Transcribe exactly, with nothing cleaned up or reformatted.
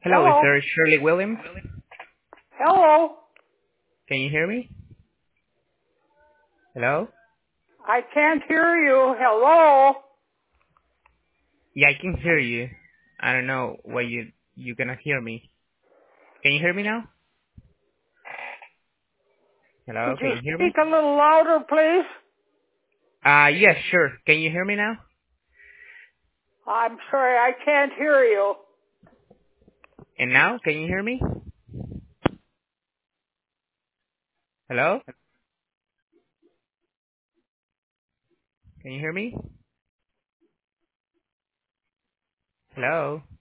Hello, is Hello? there Shirley Williams? Hello? Can you hear me? Hello? I can't hear you. Hello? Yeah, I can hear you. I don't know why you you gonna hear me. Can you hear me now? Hello, Could can you you hear speak me? a little louder, please? Uh, yes, sure. Can you hear me now? I'm sorry, I can't hear you. And now, can you hear me? Hello? Can you hear me? Hello?